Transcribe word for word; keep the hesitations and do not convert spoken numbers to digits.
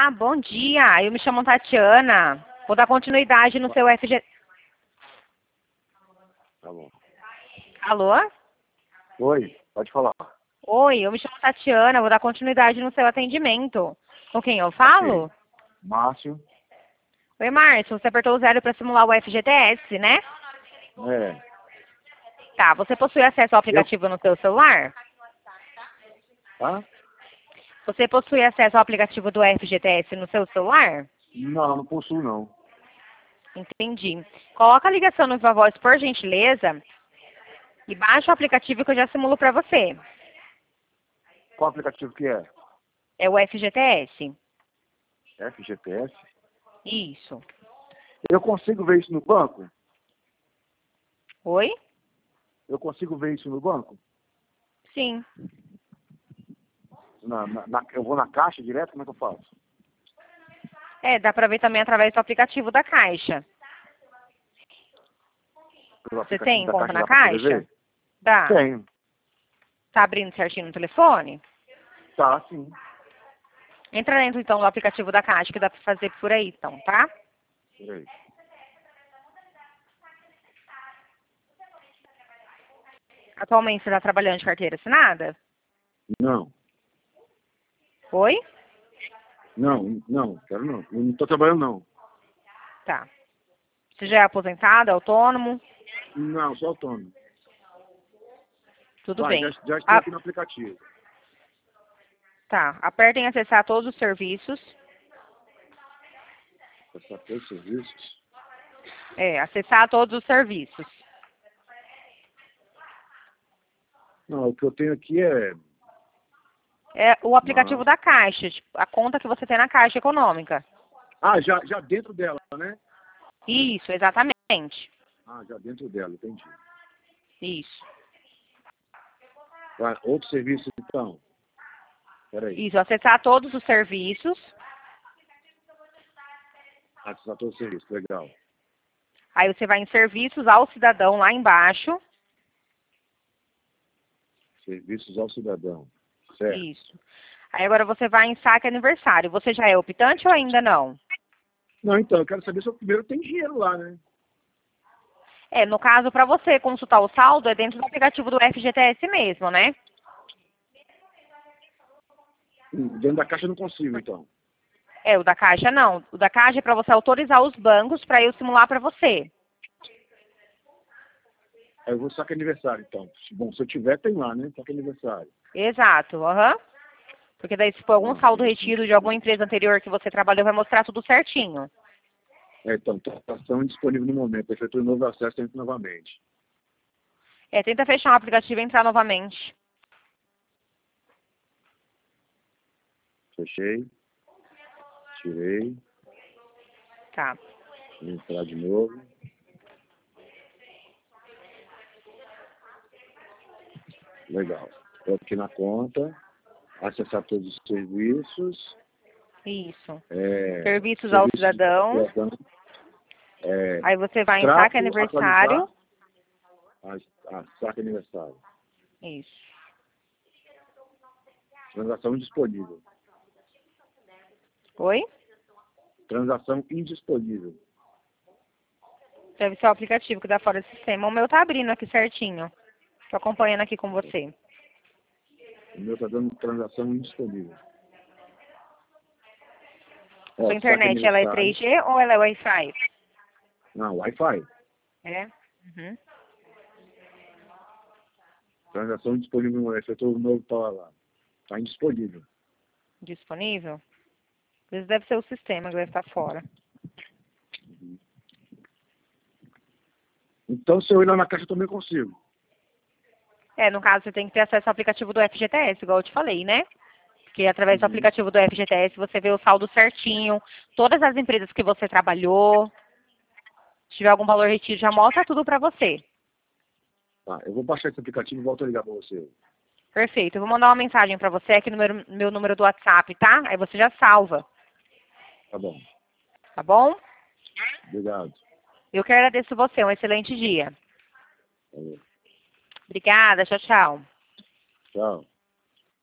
Olá, bom dia. Eu me chamo Tatiana. Vou dar continuidade no seu F G... Tá bom. Alô? Oi, pode falar. Oi, eu me chamo Tatiana. Vou dar continuidade no seu atendimento. Com quem eu falo? Ok. Márcio. Oi, Márcio. Você apertou o zero para simular o F G T S, né? É. Tá. Você possui acesso ao aplicativo no seu celular? Tá? Você possui acesso ao aplicativo do F G T S no seu celular? Não, não possuo não. Entendi. Coloca a ligação no Viva Voz, por gentileza, e baixa o aplicativo que eu já simulo para você. Qual aplicativo que é? É o F G T S. F G T S? Isso. Eu consigo ver isso no banco? Oi? Eu consigo ver isso no banco? Sim. Na, na, na- eu vou na caixa direto? Como é que eu faço? É, dá para ver também através do aplicativo da Caixa. Pelo Você aplicativo tem da conta caixa na dá pra poder Caixa? ver? Dá. Tenho. Tá abrindo certinho no telefone? Tá, sim. Entra dentro, então, do aplicativo da Caixa, que dá para fazer por aí, então, tá? Peraí. Atualmente você está trabalhando de carteira assinada? Não. Oi? Não, não, quero não. Eu não tô trabalhando não. Tá. Você já é aposentado, autônomo? Não, sou autônomo. Tudo Vai, bem. já, já estou Ah, aqui no aplicativo. tá. Apertem acessar todos os serviços. Passar todos os serviços. É, acessar todos os serviços. Não, o que eu tenho aqui é... É o aplicativo Mas... da Caixa, tipo, a conta que você tem na Caixa Econômica. Ah, já, já dentro dela, né? Isso, exatamente. Ah, já dentro dela, entendi. Isso. Vai, outro serviço, então. Peraí. Isso, acessar todos os serviços. Acessar todo o serviço, legal. Aí você vai em serviços ao cidadão lá embaixo. Serviços ao cidadão. Certo. Isso. Aí agora você vai em saque aniversário. Você já é optante ou ainda não? Não, então, eu quero saber se eu primeiro tem dinheiro lá, né? É, no caso, para você consultar o saldo, é dentro do aplicativo do F G T S mesmo, né? Hum, Dentro da caixa eu não consigo, então. É, o da Caixa não. O da Caixa é para você autorizar os bancos para eu simular para você. Aí eu vou sacar aniversário, então. Bom, se eu tiver, tem lá, né? Saca aniversário. Exato, aham. Porque daí se for algum Ah, saldo serviço retido de alguma empresa anterior que você trabalhou, vai mostrar tudo certinho. É, então, transação disponível no momento. Efetua novo acesso entra novamente. É, tenta fechar o aplicativo e entrar novamente. Fechei. Tirei. Tá. Vou entrar de novo. Legal. Estou aqui na conta. Acessar todos os serviços. Isso. É, Serviços ao serviços cidadão. de cidadão. É, Aí você vai em saque extrato, aniversário. atualizar. A, a saca aniversário. Isso. Transação indisponível. Oi? Transação indisponível. Deve ser o aplicativo que dá fora do sistema. O meu tá abrindo aqui certinho. Tô acompanhando aqui com você. O meu está dando transação indisponível. Sua Ó, saca internet, ela é aniversário. três G ou ela é Wi-Fi? Não, Wi-Fi. É? Uhum. Transação indisponível no efetuou o novo para lá. Está indisponível. Disponível? Às vezes deve ser o sistema que deve estar fora. Então, se eu ir lá na caixa, eu também consigo. É, no caso, você tem que ter acesso ao aplicativo do F G T S, igual eu te falei, né? Porque através do Uhum. aplicativo do F G T S você vê o saldo certinho, todas as empresas que você trabalhou. Se tiver algum valor retido, já mostra tudo pra você. Tá, eu vou baixar esse aplicativo e volto a ligar para você. Perfeito. Eu vou mandar uma mensagem pra você aqui no meu, meu número do WhatsApp, tá? Aí você já salva, Tá bom. tá bom? Obrigado. Eu que agradeço você. Um excelente dia. Valeu. Obrigada. Tchau, tchau. Tchau.